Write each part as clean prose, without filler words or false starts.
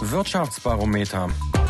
Wirtschaftsbarometer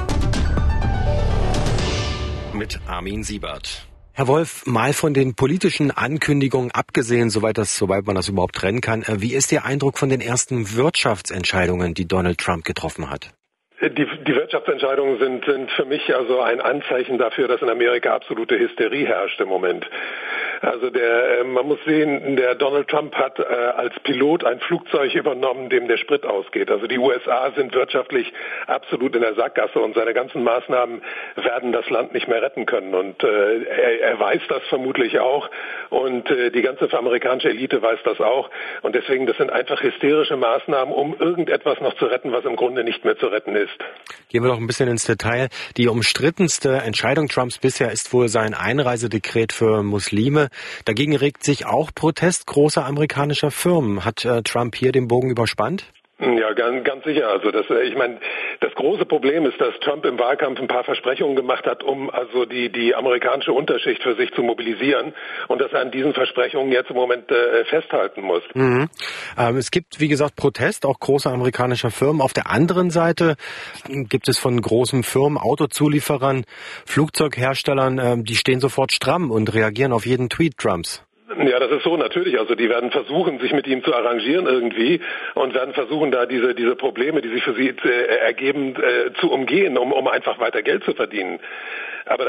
mit Armin Siebert. Herr Wolf, mal von den politischen Ankündigungen abgesehen, soweit man das überhaupt trennen kann, wie ist Ihr Eindruck von den ersten Wirtschaftsentscheidungen, die Donald Trump getroffen hat? Die Wirtschaftsentscheidungen sind für mich also ein Anzeichen dafür, dass in Amerika absolute Hysterie herrscht im Moment. Also man muss sehen, der Donald Trump hat als Pilot ein Flugzeug übernommen, dem der Sprit ausgeht. Also die USA sind wirtschaftlich absolut in der Sackgasse und seine ganzen Maßnahmen werden das Land nicht mehr retten können. Und er weiß das vermutlich auch und die ganze amerikanische Elite weiß das auch. Und deswegen, das sind einfach hysterische Maßnahmen, um irgendetwas noch zu retten, was im Grunde nicht mehr zu retten ist. Gehen wir doch ein bisschen ins Detail. Die umstrittenste Entscheidung Trumps bisher ist wohl sein Einreisedekret für Muslime. Dagegen regt sich auch Protest großer amerikanischer Firmen. Hat Trump hier den Bogen überspannt? Ja, ganz sicher. Also das große Problem ist, dass Trump im Wahlkampf ein paar Versprechungen gemacht hat, um also die amerikanische Unterschicht für sich zu mobilisieren und dass er an diesen Versprechungen jetzt im Moment festhalten muss. Mhm. Es gibt, wie gesagt, Protest, auch großer amerikanischer Firmen. Auf der anderen Seite gibt es von großen Firmen, Autozulieferern, Flugzeugherstellern, die stehen sofort stramm und reagieren auf jeden Tweet Trumps. Ja, das ist so, natürlich. Also die werden versuchen, sich mit ihm zu arrangieren irgendwie und werden versuchen, da diese Probleme, die sich für sie ergeben, zu umgehen, um einfach weiter Geld zu verdienen. Aber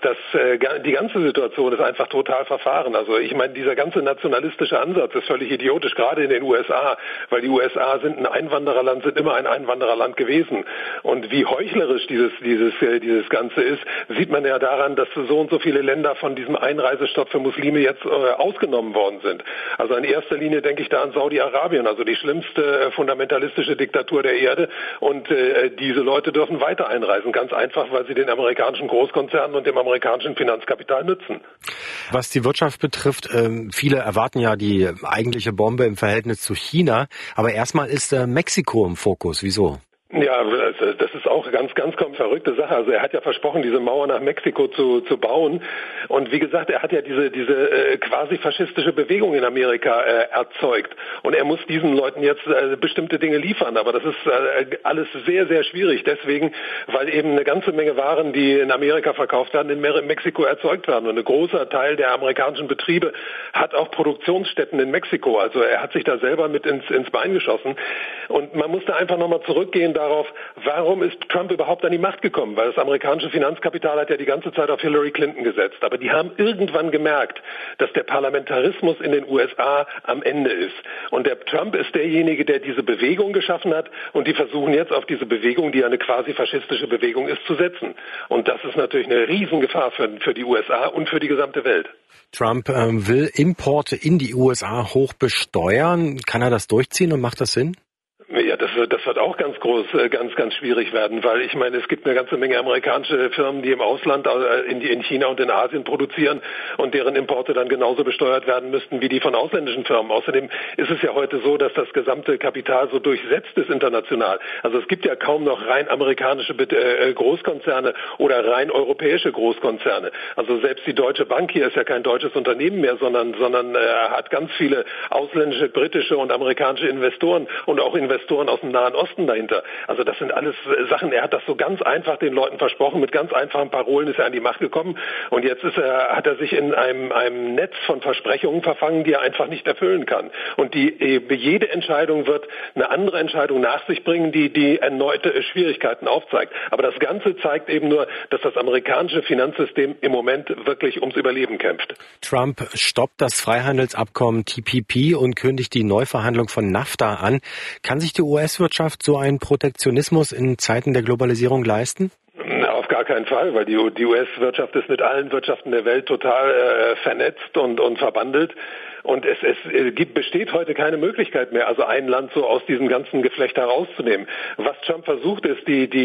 die ganze Situation ist einfach total verfahren. Also ich meine, dieser ganze nationalistische Ansatz ist völlig idiotisch, gerade in den USA, weil die USA sind ein Einwandererland, sind immer ein Einwandererland gewesen. Und wie heuchlerisch dieses Ganze ist, sieht man ja daran, dass so und so viele Länder von diesem Einreisestopp für Muslime jetzt ausgenommen worden sind. Also in erster Linie denke ich da an Saudi-Arabien, also die schlimmste fundamentalistische Diktatur der Erde. Und diese Leute dürfen weiter einreisen, ganz einfach, weil sie den amerikanischen Großkonzernen und dem amerikanischen Finanzkapital nützen. Was die Wirtschaft betrifft, viele erwarten ja die eigentliche Bombe im Verhältnis zu China. Aber erstmal ist Mexiko im Fokus. Wieso? Ja, das ist auch ganz verrückte Sache. Also er hat ja versprochen, diese Mauer nach Mexiko zu bauen. Und wie gesagt, er hat ja diese quasi faschistische Bewegung in Amerika erzeugt. Und er muss diesen Leuten jetzt bestimmte Dinge liefern. Aber das ist alles sehr, sehr schwierig. Deswegen, weil eben eine ganze Menge Waren, die in Amerika verkauft werden, in Mexiko erzeugt werden. Und ein großer Teil der amerikanischen Betriebe hat auch Produktionsstätten in Mexiko. Also er hat sich da selber mit ins Bein geschossen. Und man muss da einfach nochmal zurückgehen darauf, warum ist Trump überhaupt an die Macht gekommen? Weil das amerikanische Finanzkapital hat ja die ganze Zeit auf Hillary Clinton gesetzt. Aber die haben irgendwann gemerkt, dass der Parlamentarismus in den USA am Ende ist. Und der Trump ist derjenige, der diese Bewegung geschaffen hat. Und die versuchen jetzt auf diese Bewegung, die ja eine quasi faschistische Bewegung ist, zu setzen. Und das ist natürlich eine Riesengefahr für die USA und für die gesamte Welt. Trump will Importe in die USA hoch besteuern. Kann er das durchziehen und macht das Sinn? Ja, das wird auch ganz schwierig werden, weil ich meine, es gibt eine ganze Menge amerikanische Firmen, die im Ausland, in China und in Asien produzieren und deren Importe dann genauso besteuert werden müssten wie die von ausländischen Firmen. Außerdem ist es ja heute so, dass das gesamte Kapital so durchsetzt ist international. Also es gibt ja kaum noch rein amerikanische Großkonzerne oder rein europäische Großkonzerne. Also selbst die Deutsche Bank hier ist ja kein deutsches Unternehmen mehr, sondern hat ganz viele ausländische, britische und amerikanische Investoren und auch Investoren aus dem Nahen Osten dahinter. Also das sind alles Sachen, er hat das so ganz einfach den Leuten versprochen, mit ganz einfachen Parolen ist er an die Macht gekommen und jetzt hat er sich in einem Netz von Versprechungen verfangen, die er einfach nicht erfüllen kann. Und jede Entscheidung wird eine andere Entscheidung nach sich bringen, die erneute Schwierigkeiten aufzeigt. Aber das Ganze zeigt eben nur, dass das amerikanische Finanzsystem im Moment wirklich ums Überleben kämpft. Trump stoppt das Freihandelsabkommen TPP und kündigt die Neuverhandlung von NAFTA an. Kann sich die US-Wirtschaft so einen Protektionismus in Zeiten der Globalisierung leisten? Auf gar keinen Fall, weil die US-Wirtschaft ist mit allen Wirtschaften der Welt total vernetzt und verbandelt. Und es besteht heute keine Möglichkeit mehr, also ein Land so aus diesem ganzen Geflecht herauszunehmen. Was Trump versucht, ist,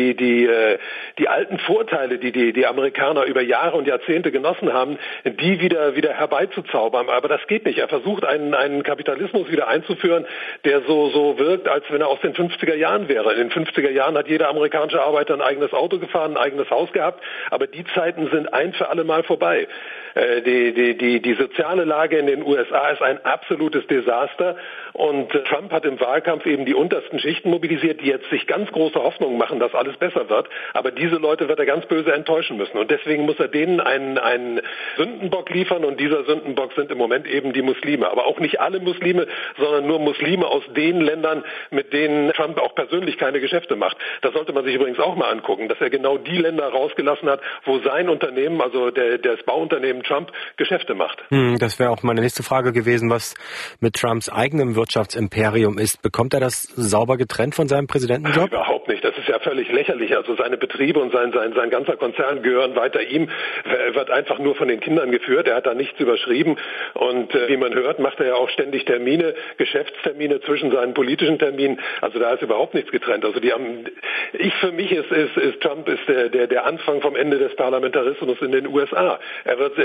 die alten Vorteile, die Amerikaner über Jahre und Jahrzehnte genossen haben, die wieder herbeizuzaubern. Aber das geht nicht. Er versucht, einen Kapitalismus wieder einzuführen, der so wirkt, als wenn er aus den 50er Jahren wäre. In den 50er Jahren hat jeder amerikanische Arbeiter ein eigenes Auto gefahren, ein eigenes Haus gehabt, aber die Zeiten sind ein für alle Mal vorbei. Die soziale Lage in den USA ist ein absolutes Desaster und Trump hat im Wahlkampf eben die untersten Schichten mobilisiert, die jetzt sich ganz große Hoffnungen machen, dass alles besser wird, aber diese Leute wird er ganz böse enttäuschen müssen und deswegen muss er denen einen Sündenbock liefern und dieser Sündenbock sind im Moment eben die Muslime, aber auch nicht alle Muslime, sondern nur Muslime aus den Ländern, mit denen Trump auch persönlich keine Geschäfte macht. Das sollte man sich übrigens auch mal angucken, dass er genau die Länder rausgelassen hat, wo sein Unternehmen, also das Bauunternehmen Trump, Geschäfte macht. Das wäre auch meine nächste Frage gewesen, was mit Trumps eigenem Wirtschaftsimperium ist. Bekommt er das sauber getrennt von seinem Präsidentenjob? Überhaupt nicht. Das ist ja völlig lächerlich. Also seine Betriebe und sein ganzer Konzern gehören weiter ihm. Er wird einfach nur von den Kindern geführt. Er hat da nichts überschrieben. Und wie man hört, macht er ja auch ständig Termine, Geschäftstermine zwischen seinen politischen Terminen. Also da ist überhaupt nichts getrennt. Also für mich ist Trump ist der Anfang vom Ende des Parlamentarismus in den USA. Er wird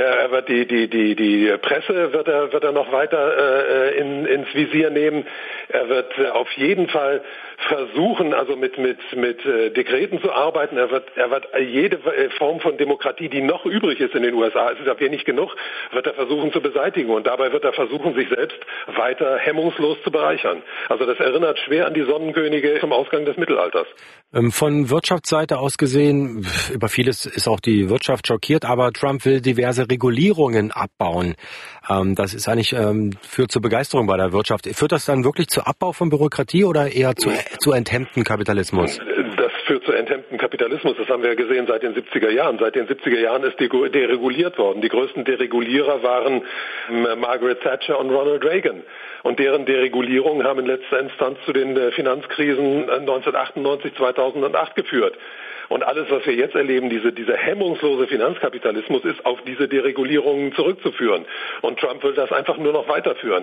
die Presse wird er noch weiter ins Visier nehmen. Er wird auf jeden Fall versuchen, also mit Dekreten zu arbeiten. Er wird jede Form von Demokratie, die noch übrig ist in den USA, es ist aber wenig genug, wird er versuchen zu beseitigen und dabei wird er versuchen, sich selbst weiter hemmungslos zu bereichern. Also das erinnert schwer an die Sonnenkönige zum Ausgang des Mittelalters. Von Wirtschaftsseite aus gesehen, über vieles ist auch die Wirtschaft schockiert, aber Trump will diverse Regulierungen abbauen. Das ist eigentlich führt zur Begeisterung bei der Wirtschaft. Führt das dann wirklich zu Abbau von Bürokratie oder eher zu enthemmten Kapitalismus? Das führt zu enthemmten Kapitalismus. Das haben wir ja gesehen seit den 70er Jahren. Seit den 70er Jahren ist dereguliert worden. Die größten Deregulierer waren Margaret Thatcher und Ronald Reagan. Und deren Deregulierungen haben in letzter Instanz zu den Finanzkrisen 1998, 2008 geführt. Und alles, was wir jetzt erleben, dieser hemmungslose Finanzkapitalismus, ist auf diese Deregulierungen zurückzuführen. Und Trump will das einfach nur noch weiterführen.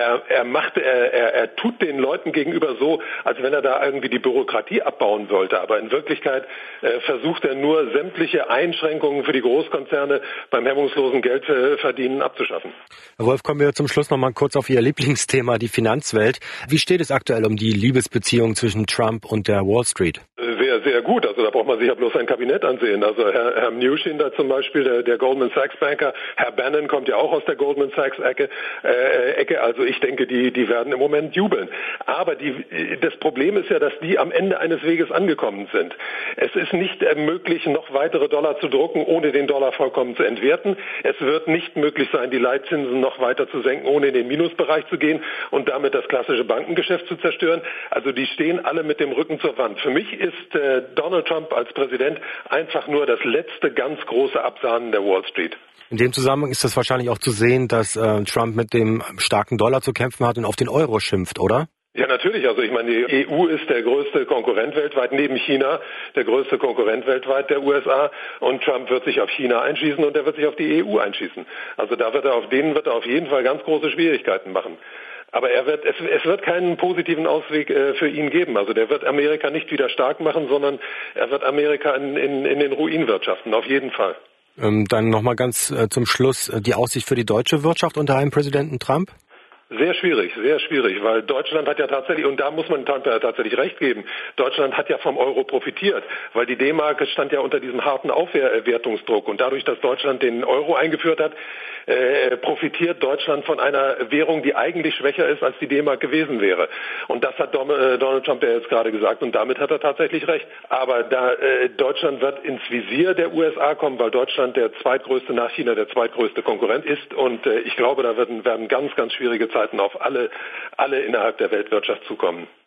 Er tut den Leuten gegenüber so, als wenn er da irgendwie die Bürokratie abbauen wollte. Aber in Wirklichkeit versucht er nur, sämtliche Einschränkungen für die Großkonzerne beim hemmungslosen Geldverdienen abzuschaffen. Herr Wolf, kommen wir zum Schluss noch mal kurz auf Ihr Lieblingsthema, die Finanzwelt. Wie steht es aktuell um die Liebesbeziehung zwischen Trump und der Wall Street? Sehr, sehr gut. Also da braucht man sich ja bloß ein Kabinett ansehen. Also Herr Mnuchin da zum Beispiel, der Goldman Sachs Banker, Herr Bannon kommt ja auch aus der Goldman Sachs Ecke. Also ich denke, die werden im Moment jubeln. Aber das Problem ist ja, dass die am Ende eines Weges angekommen sind. Es ist nicht möglich, noch weitere Dollar zu drucken, ohne den Dollar vollkommen zu entwerten. Es wird nicht möglich sein, die Leitzinsen noch weiter zu senken, ohne in den Minusbereich zu gehen und damit das klassische Bankengeschäft zu zerstören. Also die stehen alle mit dem Rücken zur Wand. Für mich ist Donald Trump als Präsident einfach nur das letzte ganz große Absahnen der Wall Street. In dem Zusammenhang ist es wahrscheinlich auch zu sehen, dass Trump mit dem starken Dollar zu kämpfen hat und auf den Euro schimpft, oder? Ja, natürlich. Also ich meine, die EU ist der größte Konkurrent weltweit, neben China der größte Konkurrent weltweit der USA. Und Trump wird sich auf China einschießen und er wird sich auf die EU einschießen. Also auf denen wird er auf jeden Fall ganz große Schwierigkeiten machen. Aber es wird keinen positiven Ausweg für ihn geben. Also der wird Amerika nicht wieder stark machen, sondern er wird Amerika in den Ruin wirtschaften, auf jeden Fall. Dann nochmal ganz zum Schluss die Aussicht für die deutsche Wirtschaft unter einem Präsidenten Trump? Sehr schwierig, weil Deutschland hat ja tatsächlich, und da muss man Trump ja tatsächlich recht geben, Deutschland hat ja vom Euro profitiert, weil die D-Mark stand ja unter diesem harten Aufwertungsdruck und dadurch, dass Deutschland den Euro eingeführt hat, profitiert Deutschland von einer Währung, die eigentlich schwächer ist, als die D-Mark gewesen wäre. Und das hat Donald Trump ja jetzt gerade gesagt und damit hat er tatsächlich recht. Aber Deutschland wird ins Visier der USA kommen, weil Deutschland der zweitgrößte nach China, der zweitgrößte Konkurrent ist und ich glaube, da werden ganz, ganz schwierige Zeiten auf alle innerhalb der Weltwirtschaft zukommen.